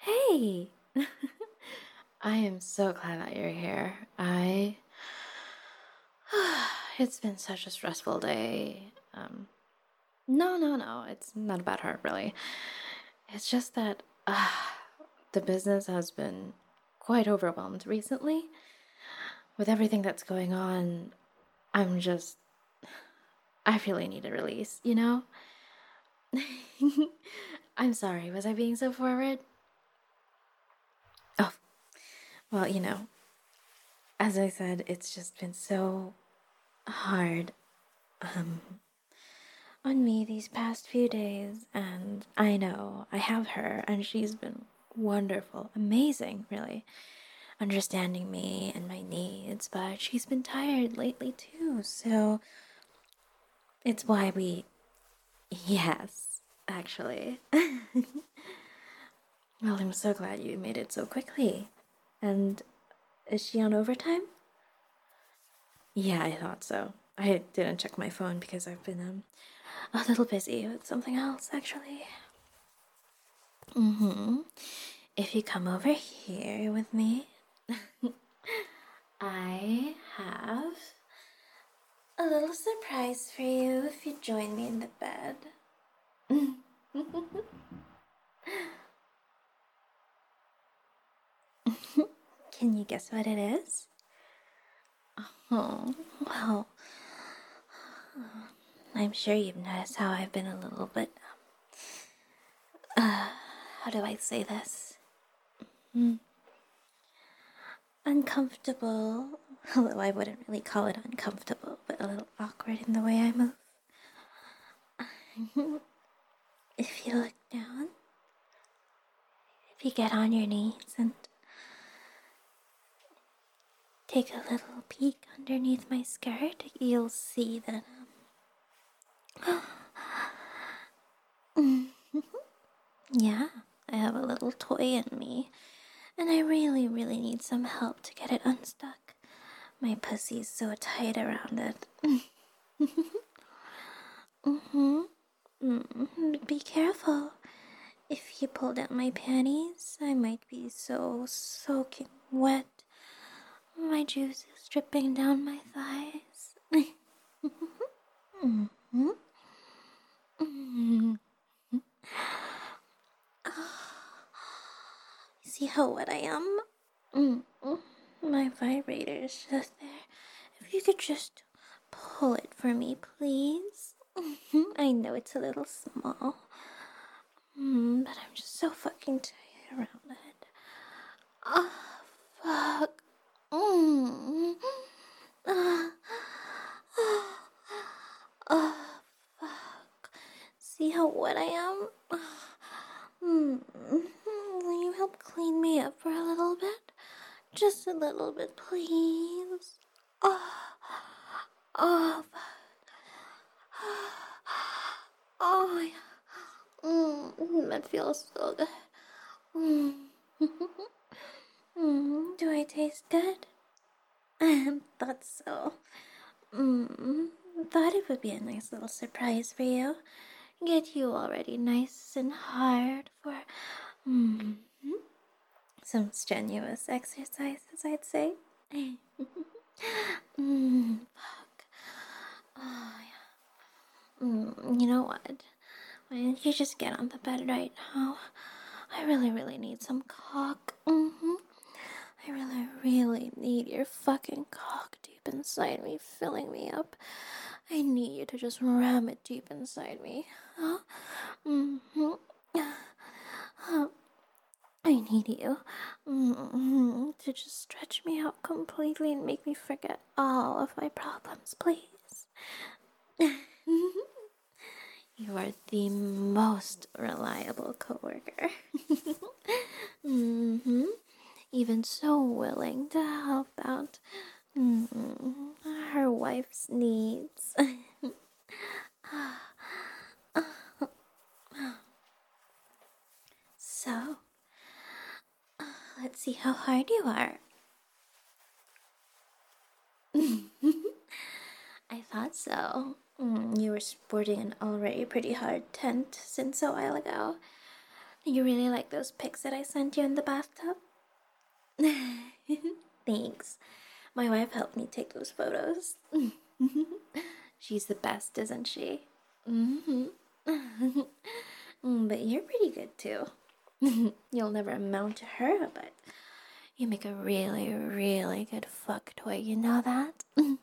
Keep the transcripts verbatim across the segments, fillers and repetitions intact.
Hey! I am so glad that you're here. I. It's been such a stressful day. Um, no, no, no. It's not about her, really. It's just that uh, the business has been quite overwhelmed recently. With everything that's going on, I'm just. I really need a release, you know? I'm sorry, was I being so forward? Oh, well, you know, as I said, it's just been so hard um, on me these past few days, and I know I have her, and she's been wonderful, amazing, really, understanding me and my needs, but she's been tired lately too, so it's why we. Yes, actually. Well, I'm so glad you made it so quickly. And is she on overtime? Yeah, I thought so. I didn't check my phone because I've been um a little busy with something else, actually. Mm-hmm. If you come over here with me, I have a little surprise for you if you join me in the bed. Can you guess what it is? Oh, well, I'm sure you've noticed how I've been a little bit, uh, how do I say this? Mm, uncomfortable. Although I wouldn't really call it uncomfortable, but a little awkward in the way I move. If you look down, if you get on your knees and take a little peek underneath my skirt, you'll see that, um, yeah, I have a little toy in me, and I really, really need some help to get it unstuck. My pussy's so tight around it. Mm-hmm. Mm, be careful. If you pull down my panties, I might be so soaking wet. My juice is dripping down my thighs. Mm-hmm. Mm-hmm. See how wet I am? Mm-hmm. My vibrator is just there. If you could just pull it for me, please. Mm-hmm. I know it's a little small, mm, but I'm just so fucking tight around it. Oh, fuck. Mm. Ah. Oh, fuck. See how wet I am? Mm. Will you help clean me up for a little bit? Just a little bit, please. Oh, oh, oh, yeah. Mm, that feels so good. Mm. Mm, do I taste good? I thought so. Mm, thought it would be a nice little surprise for you. Get you already nice and hard for mm, some strenuous exercises, I'd say. mm, fuck. Oh, yeah. Mm, you know what? Why don't you just get on the bed right now? I really, really need some cock. Mm-hmm. I really, really need your fucking cock deep inside me, filling me up. I need you to just ram it deep inside me. Huh? Mm-hmm. I need you mm-hmm, to just stretch me out completely and make me forget all of my problems, please. You are the most reliable coworker. mm-hmm. Even so willing to help out mm, her wife's needs. So, let's see how hard you are. I thought so. Mm, you were sporting an already pretty hard tent since a while ago. You really like those pics that I sent you in the bathtub? Thanks. My wife helped me take those photos. She's the best, isn't she? Mm-hmm. But you're pretty good too. You'll never amount to her, but you make a really, really good fuck toy, you know that?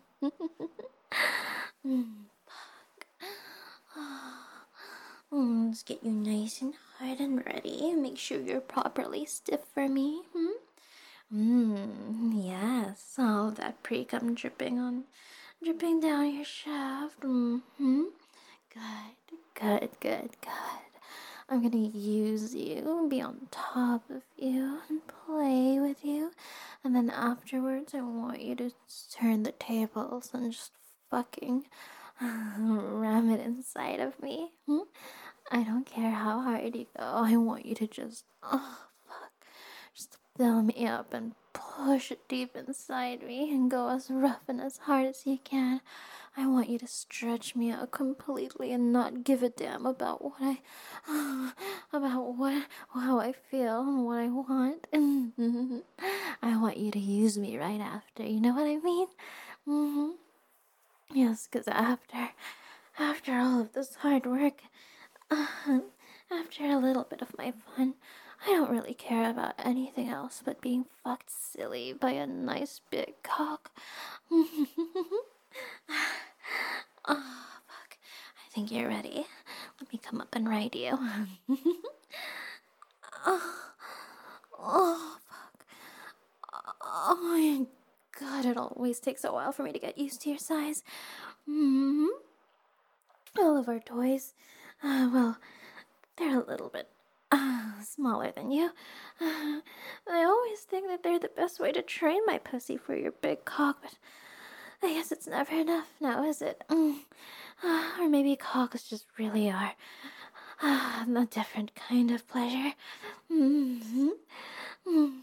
Mm, let's get you nice and hard and ready. Make sure you're properly stiff for me. Hmm? Mmm, yes. All that pre-cum dripping on, dripping down your shaft. Mm-hmm. Good, good, good, good. I'm gonna use you, be on top of you, and play with you. And then afterwards, I want you to turn the tables and just fucking ram it inside of me. Hmm? I don't care how hard you go. I want you to just, oh, fuck. Just fill me up and push it deep inside me and go as rough and as hard as you can. I want you to stretch me out completely and not give a damn about what I, about what, how I feel and what I want. I want you to use me right after. You know what I mean? Mm-hmm. Yes, because after, after all of this hard work, uh, after a little bit of my fun, I don't really care about anything else but being fucked silly by a nice big cock. Oh, fuck. I think you're ready. Let me come up and ride you. oh, oh, fuck. Oh my god, it always takes a while for me to get used to your size. Mm-hmm. All of our toys, uh, well, they're a little bit uh, smaller than you. Uh, I always think that they're the best way to train my pussy for your big cock, but I guess it's never enough now, is it? Mm. Uh, or maybe cocks just really are uh, a different kind of pleasure. Mm-hmm. Mm.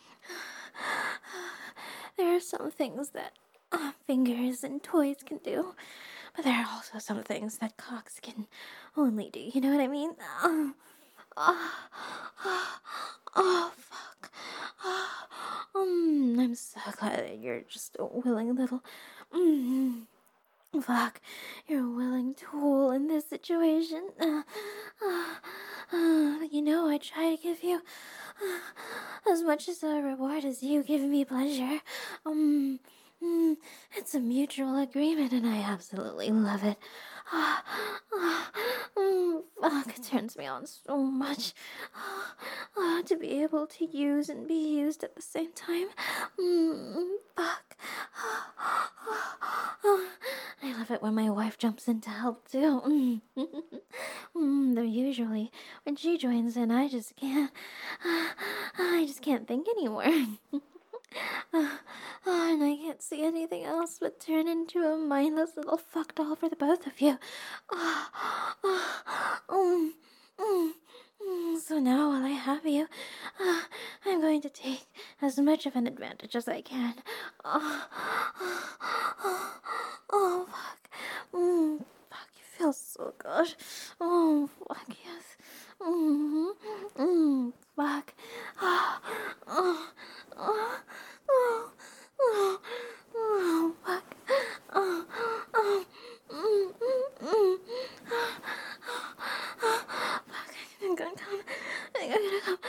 There are some things that uh, fingers and toys can do, but there are also some things that cocks can only do. You know what I mean? Uh, oh, oh, oh, fuck. Oh, um, I'm so glad that you're just a willing little. Mm, fuck. You're a willing tool in this situation. Uh, uh, uh, you know, I try to give you uh, as much as a reward as you give me pleasure. Um. Mm, it's a mutual agreement, and I absolutely love it. Ah, ah, mm, fuck, it turns me on so much. Ah, ah, to be able to use and be used at the same time. Mm, fuck. Ah, ah, ah. I love it when my wife jumps in to help too. Mm. mm, though usually when she joins in, I just can't. Uh, I just can't think anymore. Uh, oh, and I can't see anything else but turn into a mindless little fuck doll for the both of you. Oh, oh, mm, mm, mm. So now, while I have you, uh, I'm going to take as much of an advantage as I can. Oh, oh, oh fuck. Mm, fuck, you feel so good. Oh, fuck, yes. Mm, mm, fuck. Oh, oh, oh. Oh, oh, oh, fuck. Oh, oh, mm, mm, mm. Oh, oh, fuck, I think I'm gonna come. I think I'm gonna come.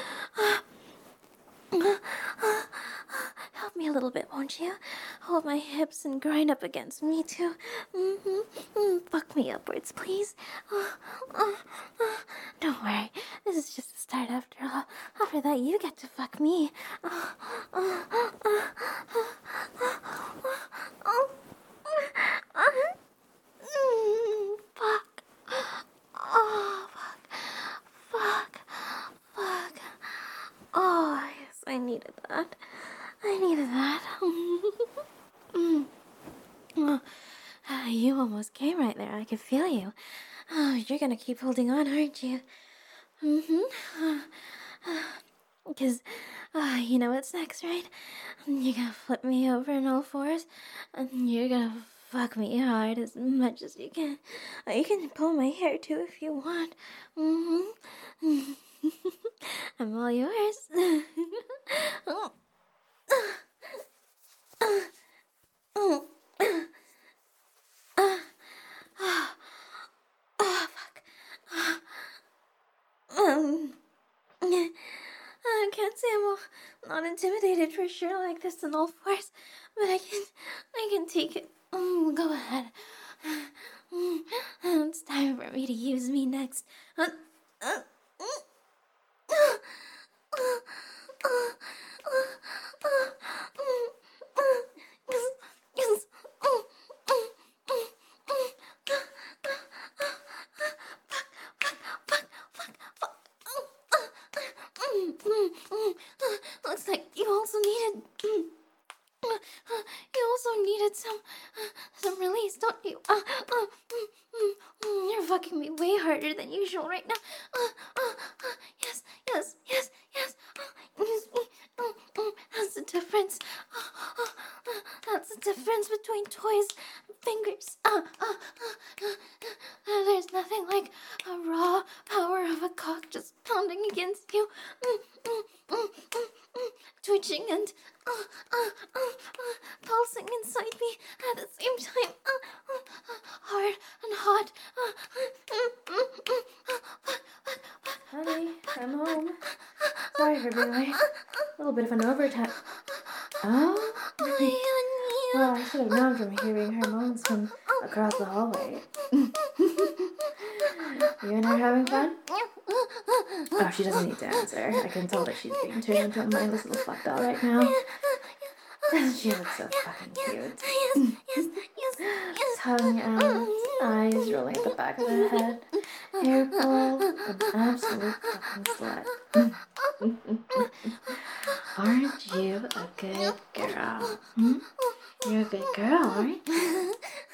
Oh, oh, oh, help me a little bit, won't you? Hold my hips and grind up against me, too. Mm-hmm. Mm, fuck me upwards, please. Oh, oh, oh. Don't worry, this is just the start after all. After that, you get to fuck me. Oh, oh, oh, oh, oh, oh, oh, oh. Mm, fuck. Oh, fuck. Fuck. Fuck. Oh, yes, I needed that. I needed that. mm. Oh, ah, you almost came right there. I could feel you. Oh, you're gonna keep holding on, aren't you? Mm-hmm. Because, uh, uh, you know what's next, right? You're gonna flip me over on all fours, and you're gonna fuck me hard as much as you can. Uh, you can pull my hair too if you want. Mm-hmm. I'm all yours. Oh, fuck. Um, I can't say I'm not intimidated for sure like this in all fours, but I can, I can take it. Mm, go ahead. Mm, it's time for me to use me next. Uh, uh, Looks like you also needed. You also needed some, some release, don't you? Uh, uh, mm, mm, mm, you're fucking me way harder than usual right now. Uh, uh, uh, yes, yes, yes, yes. Uh, yes, mm, mm, mm, that's the difference. Uh, uh, uh, that's the difference between toys and fingers. Uh, uh, uh, uh, uh, there's nothing like a raw power of a cock just pounding against you. Mm, mm, mm, mm, mm, twitching and uh, uh, uh, uh, pulsing inside me at the same time. Uh, uh, uh, hard and hot. Uh, uh, mm, mm, mm, uh, Honey, I'm home. Sorry for being late. A little bit of an overtime. Oh? Well, I should have known from hearing her moans from across the hallway. You and her having fun? Oh, she doesn't need to answer. I can tell that she's being turned into a mindless little fuckdoll right now. Doesn't she look so fucking cute? yes, yes, yes, yes. Tongue out, eyes rolling at the back of her head, hair pulled, an absolute fucking slut. Aren't you a good girl? Hmm? You're a good girl, aren't you?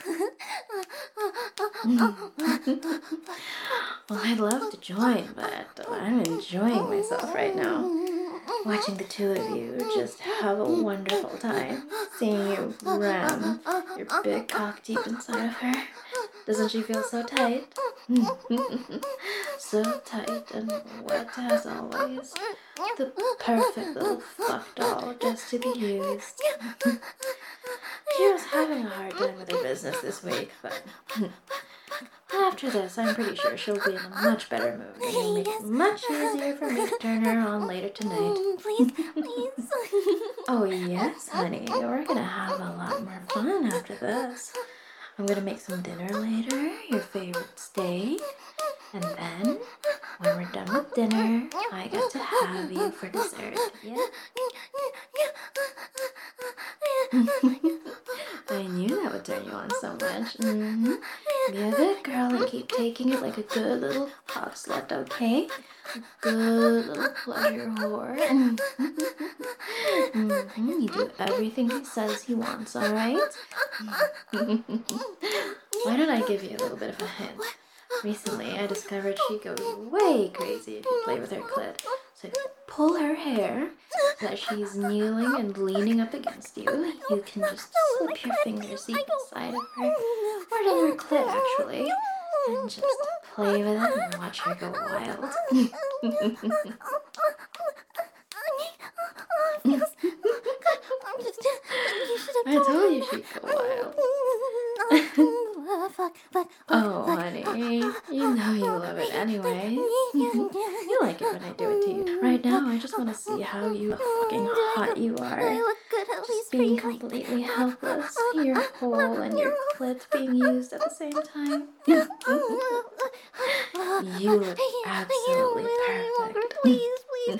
Well, I'd love to join, but I'm enjoying myself right now. Watching the two of you just have a wonderful time. Seeing you ram your big cock deep inside of her. Doesn't she feel so tight? So tight and wet as always. The perfect little fuck doll just to be used. She was having a hard time with her business this week, but after this, I'm pretty sure she'll be in a much better mood and it'll make it much easier for me to turn her on later tonight. Please, please. Oh yes, honey, we're gonna have a lot more fun after this. I'm gonna make some dinner later, your favorite steak, and then, when we're done with dinner, I get to have you for dessert, yeah? I knew that would turn you on so much. Mm-hmm. Be a good girl and keep taking it like a good little cock slut, okay? A good little pleasure whore. Mm-hmm. You do everything he says he wants, alright? Why don't I give you a little bit of a hint? Recently, I discovered she goes way crazy if you play with her clit. So pull her hair so that she's kneeling and leaning up against you. You can just slip your fingers deep inside of her, or down her clit actually, and just play with it and watch her go wild. I told you she'd go wild. Oh, honey, you know you love it anyway. You like it when I do it to you. Right now, I just want to see how you fucking hot you are. Just being completely helpless. Your hole and your clit being used at the same time. You look absolutely perfect. Please, please.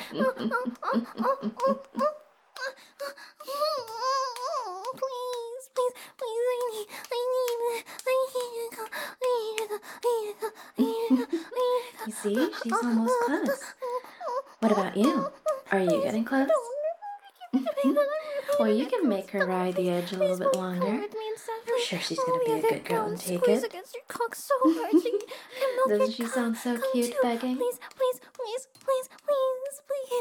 Please, please, please, I need, I need, I need to go, I need to go, I need to go, I need to go, I need to go. You see, she's almost close. What about you? Are you getting close? Well, you can make her ride the edge a little bit longer. I'm sure she's gonna be a good girl and take it. Doesn't she sound so cute begging? Please, please, please, please, please, please.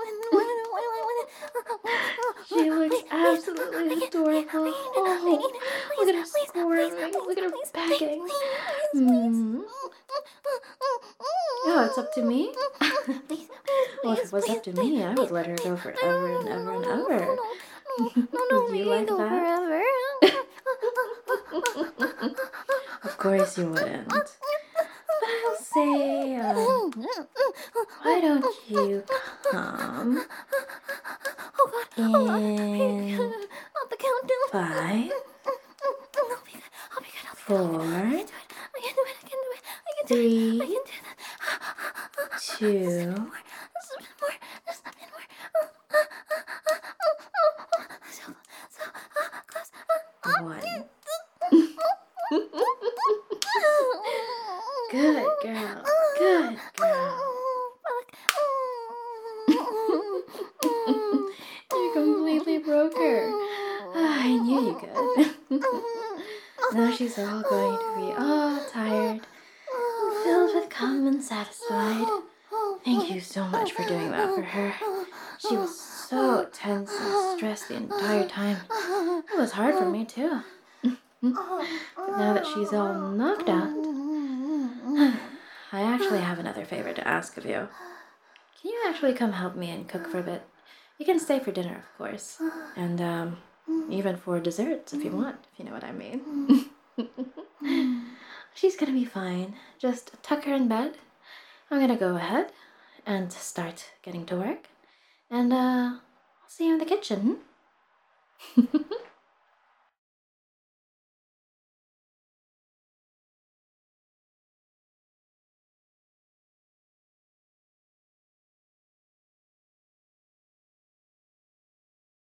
She looks absolutely adorable. Oh, look at her squirming. Look at her begging. Hmm. Oh, it's up to me? Well, if it was up to me, I would let her go forever and ever and ever. Would you like that? Of course you wouldn't. But I'll say, um, why don't you come in five, four, three, two, one. Good girl. Good girl. You completely broke her. Ah, I knew you could. Now she's all going to be all tired, filled with calm and satisfied. Thank you so much for doing that for her. She was so tense and stressed the entire time. It was hard for me too. But now that she's all knocked out, I actually have another favor to ask of you. Can you actually come help me and cook for a bit? You can stay for dinner, of course. And, um, even for desserts if you want, if you know what I mean. She's gonna be fine. Just tuck her in bed. I'm gonna go ahead and start getting to work. And, uh, I'll see you in the kitchen.